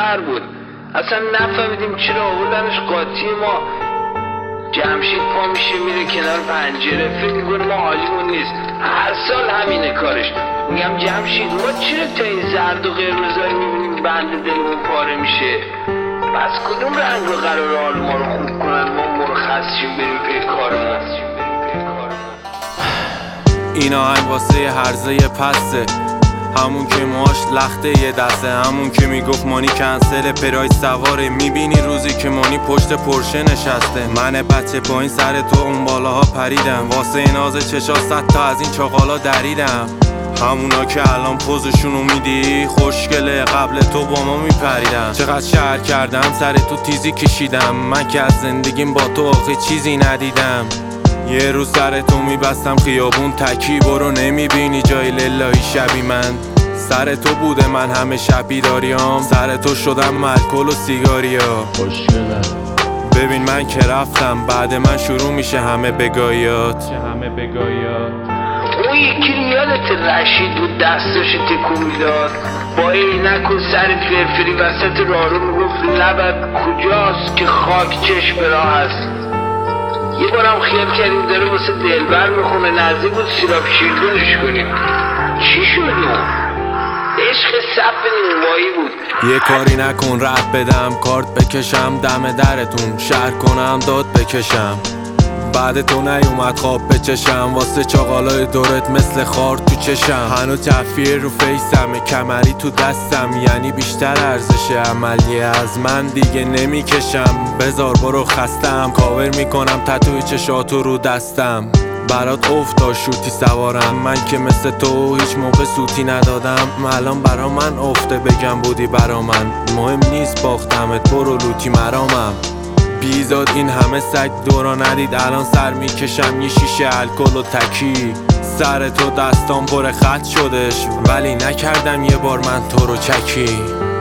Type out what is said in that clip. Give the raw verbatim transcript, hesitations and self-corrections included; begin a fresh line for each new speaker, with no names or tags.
خر بود. اصلا نفهمیدیم چرا آوردنش قاطی ما. جمشید پا میشه میره کنار پنجره، فکر میکنه ما حالیمون نیست. هر سال همینه کارش. میگم جمشید ما چرا تا این زرد و قرمزایی میبینیم بند دلمون پاره میشه؟ بس کدوم رنگ رو قرار حال ما رو خوب کنن ما مرخصیم بریم پی کارمون؟
این آهنگ واسه هرزه پسته، همون که ماش لخته یه دسته، همون که میگفت مانی کنسل پراید سواره. میبینی روزی که مانی پشت پرشه نشسته، من بچه با این سر تو اون بالاها پریدم، واسه ناز چشا صد تا از این چاقالا دریدم. همونا که الان پوزشونو میدی خوشگله، قبل تو با ما میپریدم. چقدر شهر کردم سر تو تیزی کشیدم، من که از زندگیم با تو آخه چیزی ندیدم. یه روز سر تو میبستم خیابون تکی، برو نمیبینی جای للهی شبی من. سر تو بوده من همه شب بیداریام، سر تو شدم الکل و سیگاریا. خوشگله ببین من که رفتم، بعد من شروع میشه همه بگایات. همه بگایات
اون یکی یادت رشید بود دستش تکون میداد با عینک و سر فرفری وسط راهرو میگفت لبت کجاست که خاک چشم راه هست. یه بارم خیال کردیم داره واسه دلبر میخونه، نزدیک بود سیراب شیردونش کنیم. چی شد اون؟ عشق سب نونوایی بود.
یه کاری نکن رد بدم کارت بکشم دم درتون، شهر کنم داد بکشم. بعد تو نیومد خواب بچشم، واسه چاقالای دورت مثل خار تو چشم. هنو تفیه رو فیسمه، کمری تو دستم، یعنی بیشتر ارزش عملیه از من دیگه نمیکشم. بذار برو خستم، کاور میکنم تتوی چشاتو رو دستم. برات افتا شوتی سوارم، من که مثل تو هیچ موقع سوتی ندادم. الان برا من افته بگم بودی برا من، مهم نیست باختمت برو لوتی مرامم. بیزاد این همه سگ دورا ندید، الان سر میکشم یه شیشه الکل و تکی. سر تو دستام پر خط شدش، ولی نکردم یه بار من تو رو چکی.